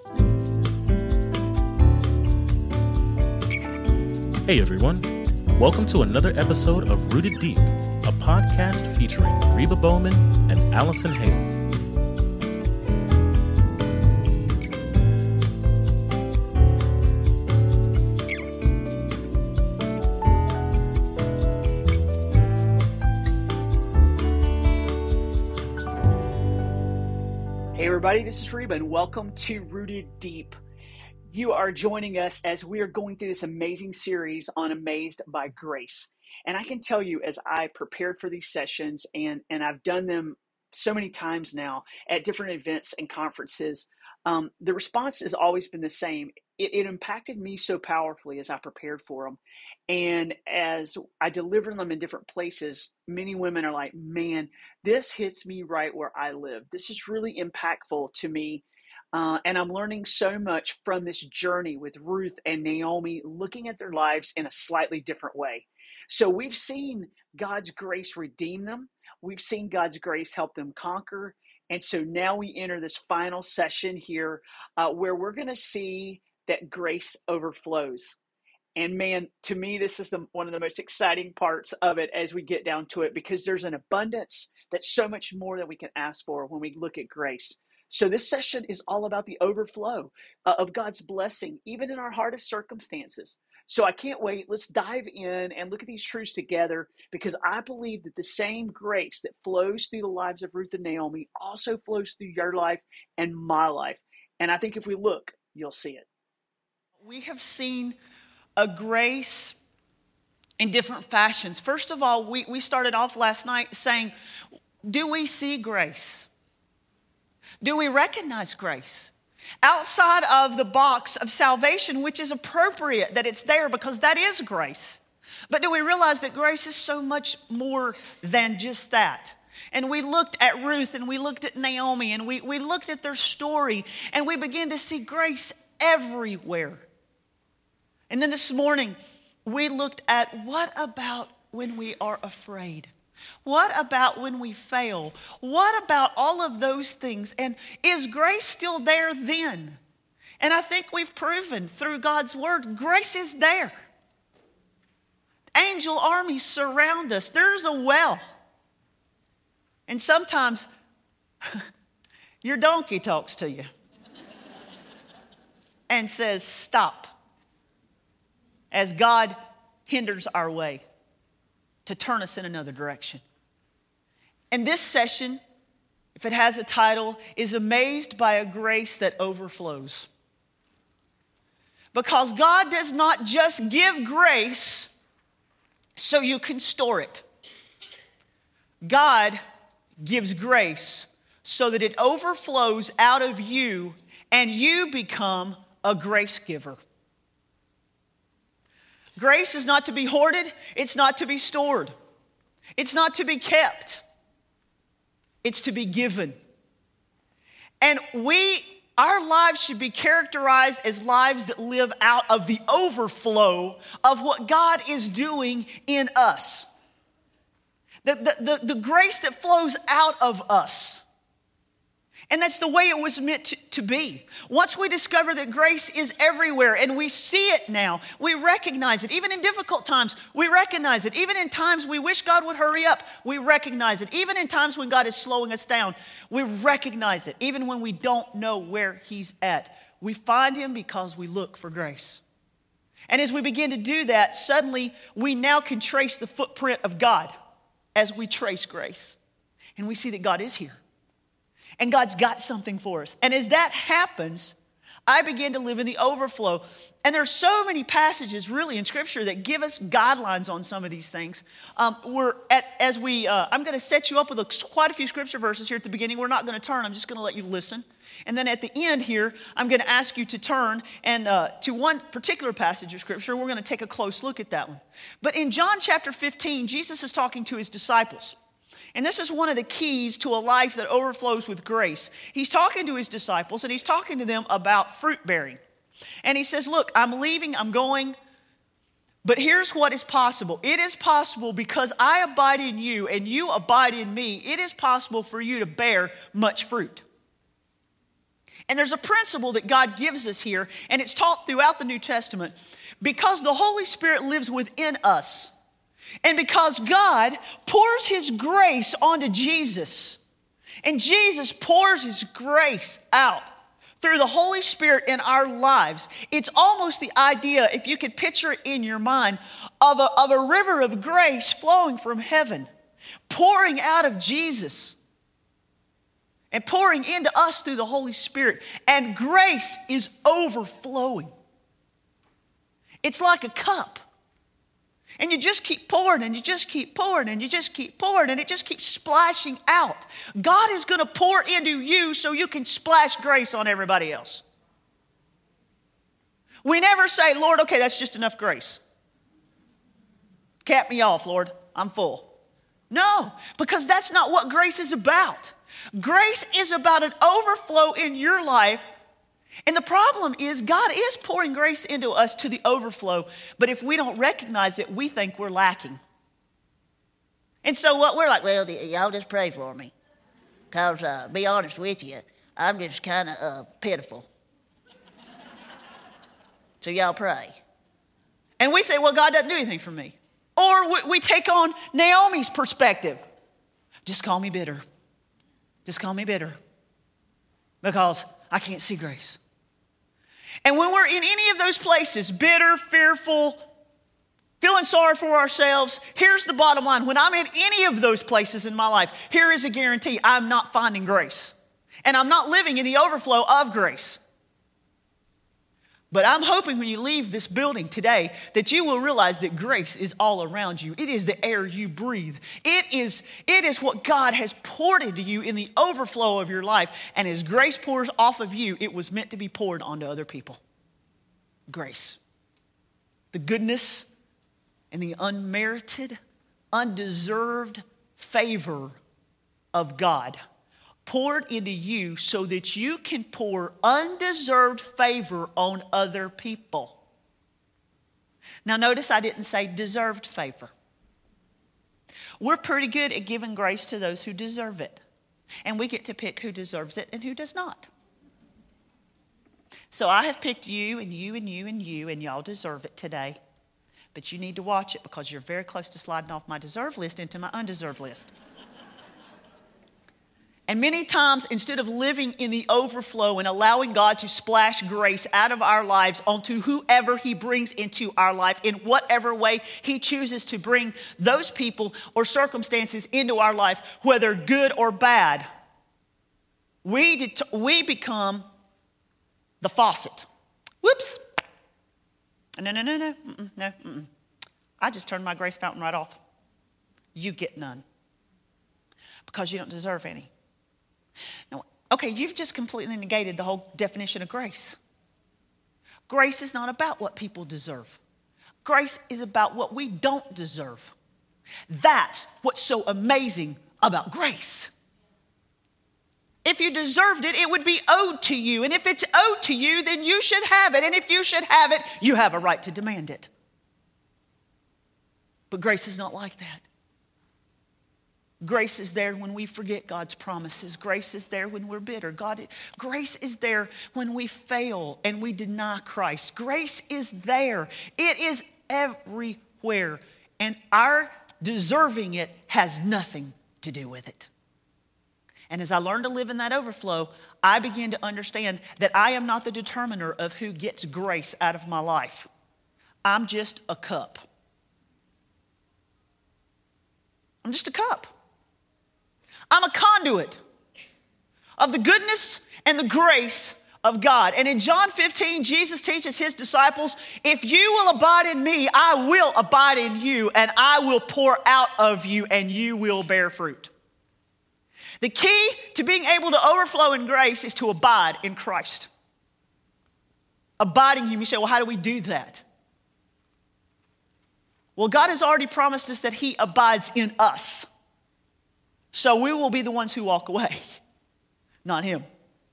Hey everyone, welcome to another episode of Rooted Deep, a podcast featuring Reba Bowman and Allison Hale. Hey everybody, this is Reba and welcome to Rooted Deep. You are joining us as we are going through this amazing series on Amazed by Grace. And I can tell you, as I prepared for these sessions, and I've done them so many times now at different events and conferences, the response has always been the same. It impacted me so powerfully as I prepared for them. And as I deliver them in different places, many women are like, man, this hits me right where I live. This is really impactful to me. And I'm learning so much from this journey with Ruth and Naomi, looking at their lives in a slightly different way. So we've seen God's grace redeem them. We've seen God's grace help them conquer. And so now we enter this final session here where we're going to see that grace overflows. And man, to me, this is one of the most exciting parts of it as we get down to it, because there's an abundance that's so much more than we can ask for when we look at grace. So this session is all about the overflow of God's blessing, even in our hardest circumstances. So I can't wait. Let's dive in and look at these truths together, because I believe that the same grace that flows through the lives of Ruth and Naomi also flows through your life and my life. And I think if we look, you'll see it. We have seen a grace in different fashions. First of all, we started off last night saying, do we see grace? Do we recognize grace? Outside of the box of salvation, which is appropriate that it's there because that is grace. But do we realize that grace is so much more than just that? And we looked at Ruth and we looked at Naomi and we looked at their story and we began to see grace everywhere. And then this morning, we looked at what about when we are afraid? What about when we fail? What about all of those things? And is grace still there then? And I think we've proven through God's word, grace is there. Angel armies surround us. There's a well. And sometimes your donkey talks to you and says, stop, as God hinders our way to turn us in another direction. And this session, if it has a title, is Amazed by a Grace that Overflows. Because God does not just give grace so you can store it. God gives grace so that it overflows out of you and you become a grace giver. Grace is not to be hoarded. It's not to be stored. It's not to be kept. It's to be given. And our lives should be characterized as lives that live out of the overflow of what God is doing in us. The grace that flows out of us. And that's the way it was meant to be. Once we discover that grace is everywhere and we see it now, we recognize it. Even in difficult times, we recognize it. Even in times we wish God would hurry up, we recognize it. Even in times when God is slowing us down, we recognize it. Even when we don't know where He's at, we find Him because we look for grace. And as we begin to do that, suddenly we now can trace the footprint of God as we trace grace. And we see that God is here. And God's got something for us. And as that happens, I begin to live in the overflow. And there are so many passages really in Scripture that give us guidelines on some of these things. I'm going to set you up with quite a few Scripture verses here at the beginning. We're not going to turn. I'm just going to let you listen. And then at the end here, I'm going to ask you to turn and to one particular passage of Scripture. We're going to take a close look at that one. But in John chapter 15, Jesus is talking to His disciples. And this is one of the keys to a life that overflows with grace. He's talking to His disciples, and He's talking to them about fruit bearing. And He says, look, I'm leaving, I'm going, but here's what is possible. It is possible because I abide in you and you abide in me. It is possible for you to bear much fruit. And there's a principle that God gives us here, and it's taught throughout the New Testament. Because the Holy Spirit lives within us, and because God pours his grace onto Jesus, and Jesus pours his grace out through the Holy Spirit in our lives, it's almost the idea, if you could picture it in your mind, of a river of grace flowing from heaven, pouring out of Jesus and pouring into us through the Holy Spirit. And grace is overflowing. It's like a cup. And you just keep pouring, and you just keep pouring, and you just keep pouring, and it just keeps splashing out. God is going to pour into you so you can splash grace on everybody else. We never say, Lord, okay, that's just enough grace. Cap me off, Lord. I'm full. No, because that's not what grace is about. Grace is about an overflow in your life. And the problem is God is pouring grace into us to the overflow. But if we don't recognize it, we think we're lacking. And so what we're like, well, y'all just pray for me. Because be honest with you, I'm just kind of pitiful. So y'all pray. And we say, well, God doesn't do anything for me. Or we take on Naomi's perspective. Just call me bitter. Just call me bitter. Because I can't see grace. And when we're in any of those places, bitter, fearful, feeling sorry for ourselves, here's the bottom line. When I'm in any of those places in my life, here is a guarantee. I'm not finding grace. And I'm not living in the overflow of grace. But I'm hoping when you leave this building today that you will realize that grace is all around you. It is the air you breathe. It is what God has poured into you in the overflow of your life. And as grace pours off of you, it was meant to be poured onto other people. Grace. The goodness and the unmerited, undeserved favor of God poured into you so that you can pour undeserved favor on other people. Now notice I didn't say deserved favor. We're pretty good at giving grace to those who deserve it. And we get to pick who deserves it and who does not. So I have picked you and you and you and you, and y'all deserve it today. But you need to watch it because you're very close to sliding off my deserve list into my undeserved list. And many times, instead of living in the overflow and allowing God to splash grace out of our lives onto whoever he brings into our life, in whatever way he chooses to bring those people or circumstances into our life, whether good or bad, we become the faucet. Whoops. No. I just turned my grace fountain right off. You get none. Because you don't deserve any. No, okay, you've just completely negated the whole definition of grace. Grace is not about what people deserve. Grace is about what we don't deserve. That's what's so amazing about grace. If you deserved it, it would be owed to you. And if it's owed to you, then you should have it. And if you should have it, you have a right to demand it. But grace is not like that. Grace is there when we forget God's promises. Grace is there when we're bitter. Grace is there when we fail and we deny Christ. Grace is there. It is everywhere. And our deserving it has nothing to do with it. And as I learned to live in that overflow, I began to understand that I am not the determiner of who gets grace out of my life. I'm just a cup. I'm just a cup. I'm a conduit of the goodness and the grace of God. And in John 15, Jesus teaches his disciples, if you will abide in me, I will abide in you, and I will pour out of you, and you will bear fruit. The key to being able to overflow in grace is to abide in Christ. Abiding in him. You say, well, how do we do that? Well, God has already promised us that he abides in us. So we will be the ones who walk away, not him.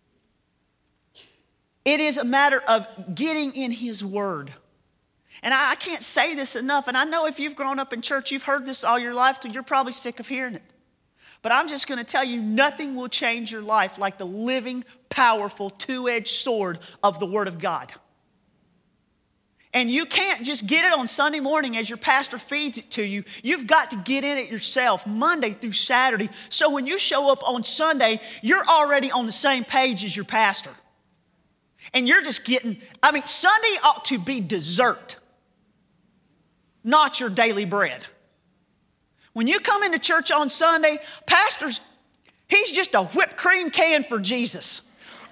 It is a matter of getting in his word. And I can't say this enough. And I know if you've grown up in church, you've heard this all your life, you're probably sick of hearing it. But I'm just going to tell you, nothing will change your life like the living, powerful, two-edged sword of the Word of God. And you can't just get it on Sunday morning as your pastor feeds it to you. You've got to get in it yourself Monday through Saturday. So when you show up on Sunday, you're already on the same page as your pastor. And you're just getting, Sunday ought to be dessert, not your daily bread. When you come into church on Sunday, he's just a whipped cream can for Jesus.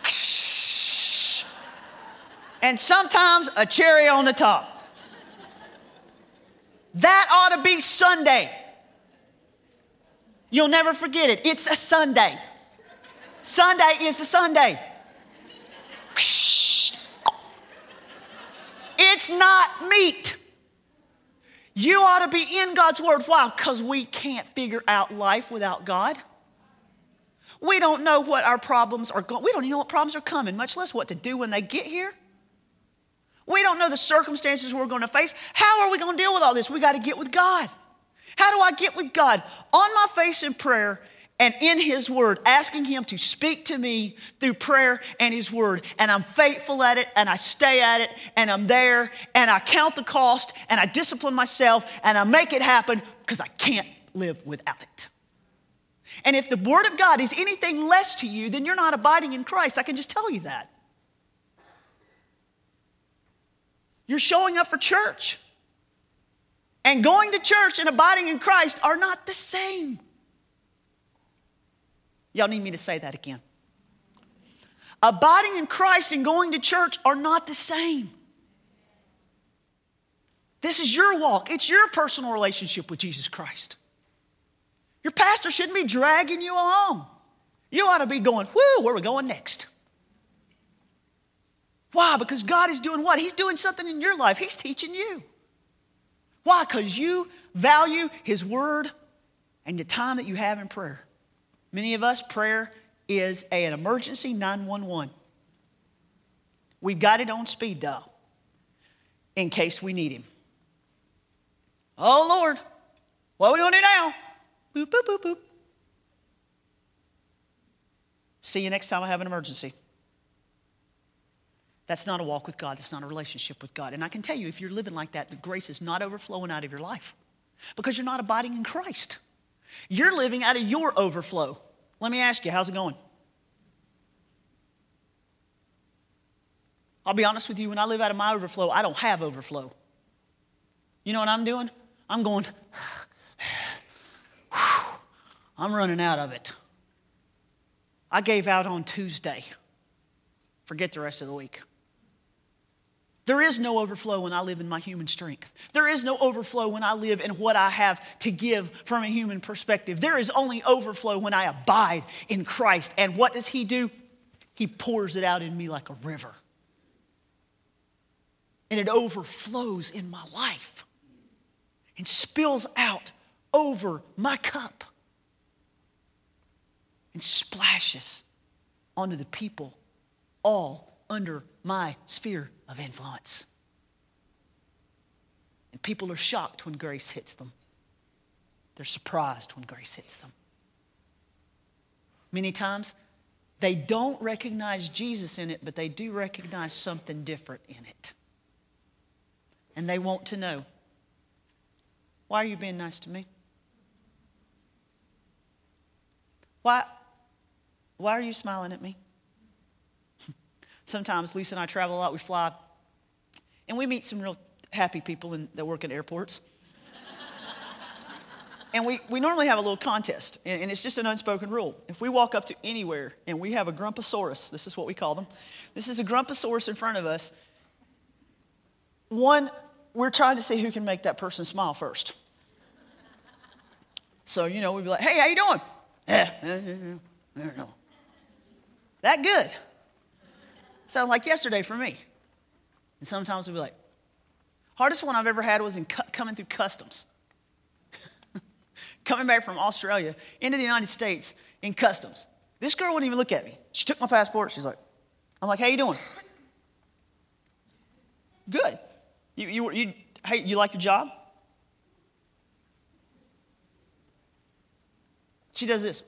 And sometimes a cherry on the top. That ought to be Sunday. You'll never forget it. It's a Sunday. Sunday is a Sunday. It's not meat. You ought to be in God's Word. Why? Because we can't figure out life without God. We don't know what our problems are going. We don't even know what problems are coming, much less what to do when they get here. We don't know the circumstances we're going to face. How are we going to deal with all this? We got to get with God. How do I get with God? On my face in prayer and in His Word, asking Him to speak to me through prayer and His Word. And I'm faithful at it, and I stay at it, and I'm there, and I count the cost, and I discipline myself, and I make it happen because I can't live without it. And if the Word of God is anything less to you, then you're not abiding in Christ. I can just tell you that. You're showing up for church. And going to church and abiding in Christ are not the same. Y'all need me to say that again. Abiding in Christ and going to church are not the same. This is your walk. It's your personal relationship with Jesus Christ. Your pastor shouldn't be dragging you along. You ought to be going, whoo, where are we going next? Why? Because God is doing what? He's doing something in your life. He's teaching you. Why? Because you value His Word and the time that you have in prayer. Many of us, prayer is an emergency 911. We've got it on speed dial in case we need Him. Oh, Lord, what are we going to do now? Boop, boop, boop, boop. See you next time I have an emergency. That's not a walk with God. That's not a relationship with God. And I can tell you, if you're living like that, the grace is not overflowing out of your life because you're not abiding in Christ. You're living out of your overflow. Let me ask you, how's it going? I'll be honest with you, when I live out of my overflow, I don't have overflow. You know what I'm doing? I'm going, I'm running out of it. I gave out on Tuesday. Forget the rest of the week. There is no overflow when I live in my human strength. There is no overflow when I live in what I have to give from a human perspective. There is only overflow when I abide in Christ. And what does He do? He pours it out in me like a river. And it overflows in my life and spills out over my cup and splashes onto the people all under my sphere of influence. And people are shocked when grace hits them. They're surprised when grace hits them. Many times, they don't recognize Jesus in it, but they do recognize something different in it. And they want to know, why are you being nice to me? Why are you smiling at me? Sometimes Lisa and I travel a lot, we fly, and we meet some real happy people that work in airports. And we normally have a little contest, and it's just an unspoken rule. If we walk up to anywhere and we have a Grumposaurus, this is what we call them. This is a Grumposaurus in front of us. One, we're trying to see who can make that person smile first. So, we'd be like, hey, how you doing? I don't know. That good. Sounded like yesterday for me. And sometimes we'd be like, hardest one I've ever had was in coming through customs. Coming back from Australia into the United States in customs. This girl wouldn't even look at me. She took my passport. She's like, I'm like, how you doing? Good. You like your job? She does this.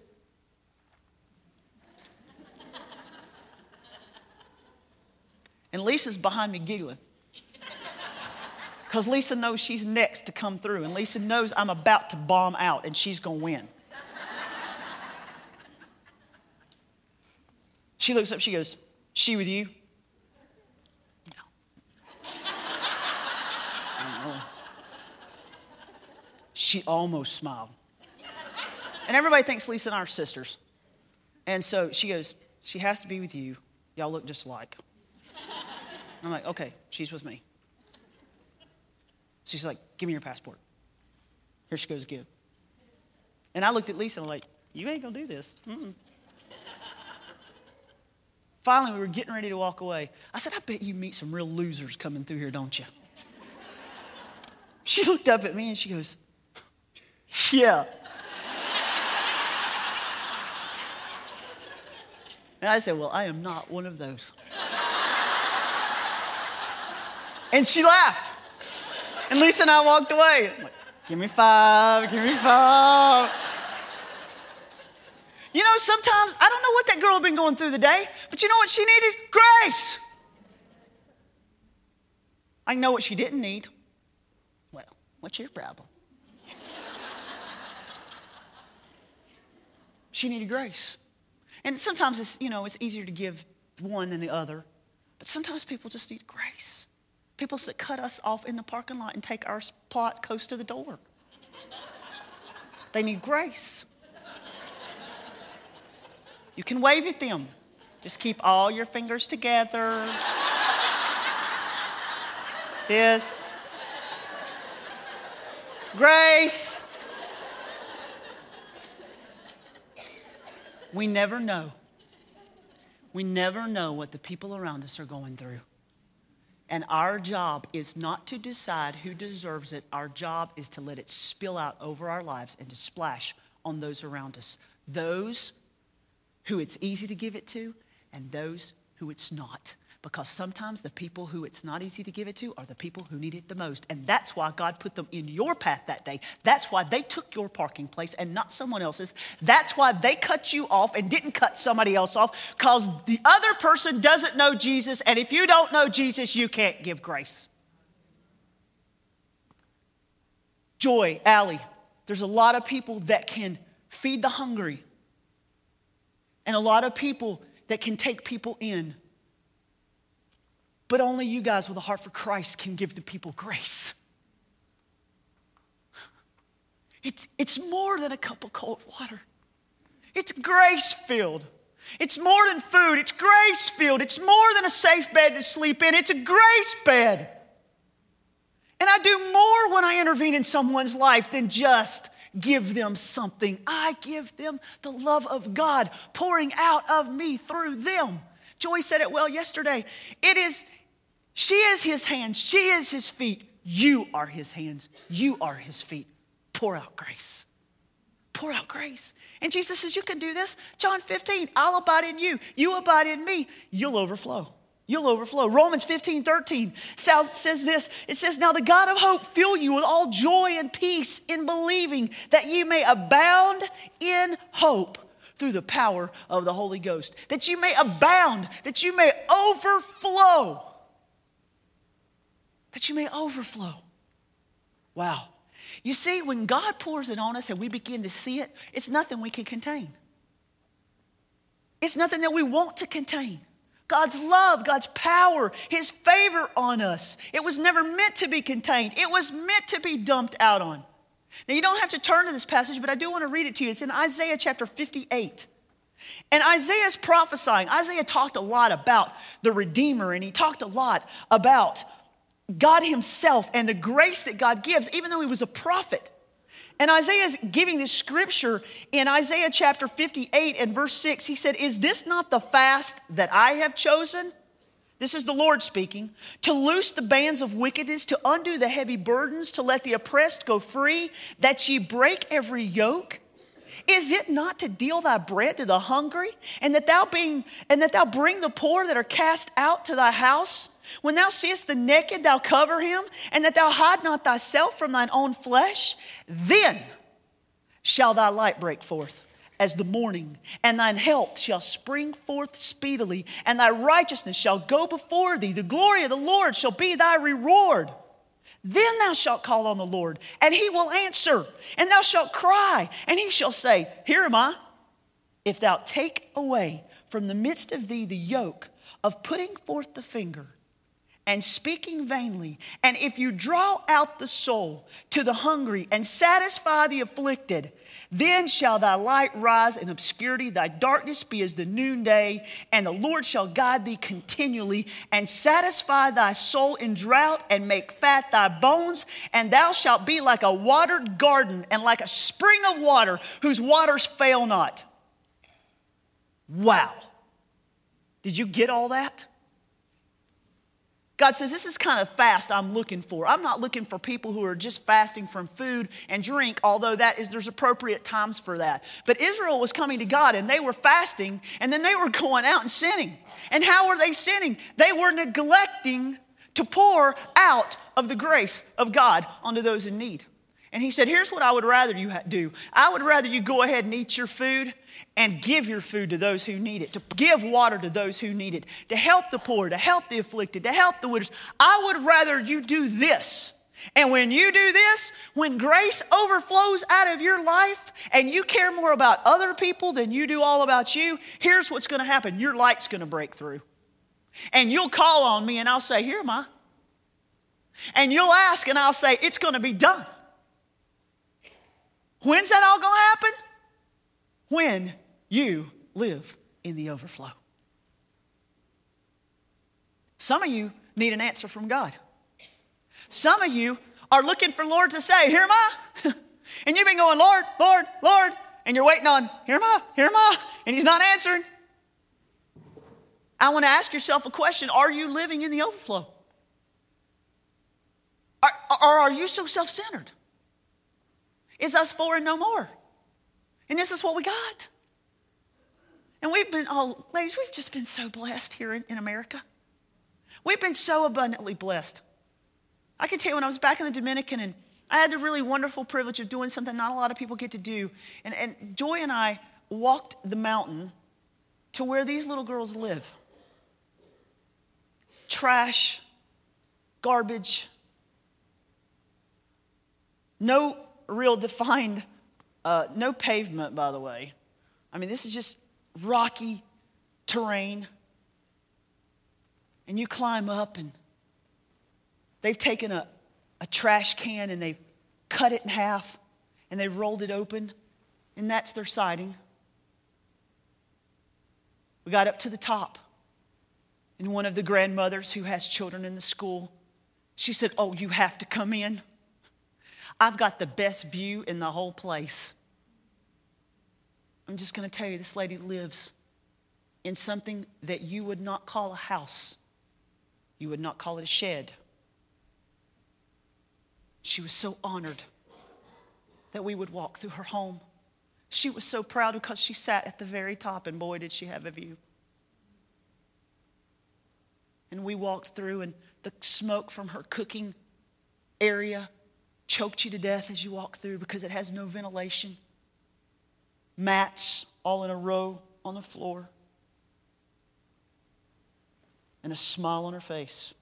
And Lisa's behind me giggling. Because Lisa knows she's next to come through. And Lisa knows I'm about to bomb out and she's going to win. She looks up, she goes, "She with you?" No. I don't know. She almost smiled. And everybody thinks Lisa and I are sisters. And so she goes, "She has to be with you. Y'all look just alike." I'm like, "Okay, she's with me." She's like, "Give me your passport." Here she goes again. And I looked at Lisa and I'm like, "You ain't gonna do this." Mm-mm. Finally, we were getting ready to walk away. I said, "I bet you meet some real losers coming through here, don't you?" She looked up at me and she goes, "Yeah." And I said, "Well, I am not one of those." And she laughed. And Lisa and I walked away. I'm like, "Give me 5, give me 5. You know, sometimes, I don't know what that girl had been going through the day, but you know what she needed? Grace. I know what she didn't need. Well, what's your problem? She needed grace. And sometimes it's easier to give one than the other, but sometimes people just need grace. People that cut us off in the parking lot and take our plot close to the door. They need grace. You can wave at them. Just keep all your fingers together. This. Grace. We never know. We never know what the people around us are going through. And our job is not to decide who deserves it. Our job is to let it spill out over our lives and to splash on those around us. Those who it's easy to give it to and those who it's not. Because sometimes the people who it's not easy to give it to are the people who need it the most. And that's why God put them in your path that day. That's why they took your parking place and not someone else's. That's why they cut you off and didn't cut somebody else off, because the other person doesn't know Jesus. And if you don't know Jesus, you can't give grace. Joy, Allie, there's a lot of people that can feed the hungry. And a lot of people that can take people in. But only you guys with a heart for Christ can give the people grace. It's more than a cup of cold water. It's grace-filled. It's more than food. It's grace-filled. It's more than a safe bed to sleep in. It's a grace bed. And I do more when I intervene in someone's life than just give them something. I give them the love of God pouring out of me through them. Joy said it well yesterday. She is his hands. She is his feet. You are his hands. You are his feet. Pour out grace. Pour out grace. And Jesus says, you can do this. John 15, I'll abide in you. You abide in me. You'll overflow. You'll overflow. Romans 15:13 says this. It says, now the God of hope fill you with all joy and peace in believing, that you may abound in hope through the power of the Holy Ghost. That you may abound, that you may overflow. That you may overflow. Wow. You see, when God pours it on us and we begin to see it, it's nothing we can contain. It's nothing that we want to contain. God's love, God's power, his favor on us. It was never meant to be contained. It was meant to be dumped out on. Now, you don't have to turn to this passage, but I do want to read it to you. It's in Isaiah chapter 58. And Isaiah's prophesying. Isaiah talked a lot about the Redeemer, and he talked a lot about God himself and the grace that God gives, even though he was a prophet. And Isaiah's giving this scripture in Isaiah chapter 58 and verse 6. He said, is this not the fast that I have chosen? This is the Lord speaking. To loose the bands of wickedness, to undo the heavy burdens, to let the oppressed go free, that ye break every yoke. Is it not to deal thy bread to the hungry, and that thou bring the poor that are cast out to thy house? When thou seest the naked, thou cover him, and that thou hide not thyself from thine own flesh, then shall thy light break forth, as the morning, and thine health shall spring forth speedily, and thy righteousness shall go before thee. The glory of the Lord shall be thy reward. Then thou shalt call on the Lord, and he will answer. And thou shalt cry, and he shall say, Here am I. If thou take away from the midst of thee the yoke of putting forth the finger and speaking vainly, and if you draw out the soul to the hungry and satisfy the afflicted, then shall thy light rise in obscurity, thy darkness be as the noonday, and the Lord shall guide thee continually and satisfy thy soul in drought and make fat thy bones, and thou shalt be like a watered garden and like a spring of water whose waters fail not. Wow. Did you get all that? God says, this is kind of fast I'm looking for. I'm not looking for people who are just fasting from food and drink, although there's appropriate times for that. But Israel was coming to God, and they were fasting, and then they were going out and sinning. And how were they sinning? They were neglecting to pour out of the grace of God onto those in need. And he said, here's what I would rather you do. I would rather you go ahead and eat your food and give your food to those who need it, to give water to those who need it, to help the poor, to help the afflicted, to help the widows. I would rather you do this. And when you do this, when grace overflows out of your life and you care more about other people than you do all about you, here's what's going to happen. Your light's going to break through. And you'll call on me and I'll say, here am I. And you'll ask and I'll say, it's going to be done. When's that all going to happen? When you live in the overflow. Some of you need an answer from God. Some of you are looking for Lord to say, here am I. And you've been going, Lord, Lord, Lord. And you're waiting on, here am I. And he's not answering. I want to ask yourself a question. Are you living in the overflow? Or are you so self-centered? It's us four and no more. And this is what we got. And ladies, we've just been so blessed here in America. We've been so abundantly blessed. I can tell you when I was back in the Dominican, and I had the really wonderful privilege of doing something not a lot of people get to do. And Joy and I walked the mountain to where these little girls live. Trash, garbage, no real defined, no pavement, by the way. I mean, this is just rocky terrain. And you climb up, and they've taken a trash can and they've cut it in half and they've rolled it open, and that's their siding. We got up to the top, and one of the grandmothers who has children in the school, she said, oh, you have to come in. I've got the best view in the whole place. I'm just going to tell you, this lady lives in something that you would not call a house. You would not call it a shed. She was so honored that we would walk through her home. She was so proud because she sat at the very top, and boy, did she have a view. And we walked through, and the smoke from her cooking area choked you to death as you walk through because it has no ventilation. Mats all in a row on the floor. And a smile on her face.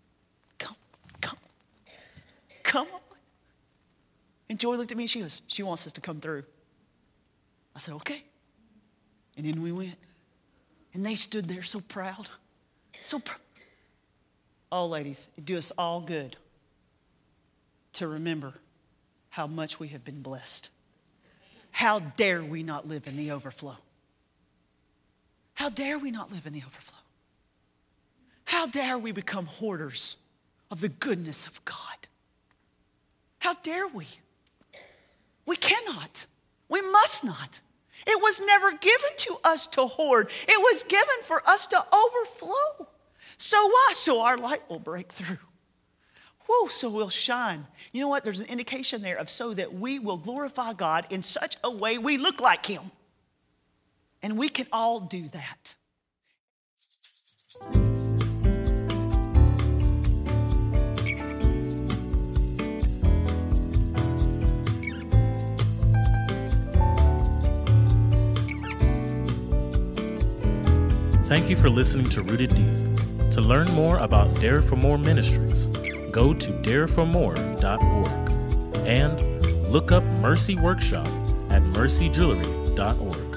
Come on. And Joy looked at me and she goes, she wants us to come through. I said, okay. And then we went. And they stood there so proud. So proud. Oh, ladies, it do us all good to remember how much we have been blessed. How dare we not live in the overflow? How dare we not live in the overflow? How dare we become hoarders of the goodness of God? How dare we? We cannot. We must not. It was never given to us to hoard. It was given for us to overflow. So why? So our light will break through. Whoa, so we'll shine. You know what? There's an indication there of so that we will glorify God in such a way we look like Him. And we can all do that. Thank you for listening to Rooted Deep. To learn more about Dare for More Ministries, go to dareformore.org and look up Mercy Workshop at mercyjewelry.org.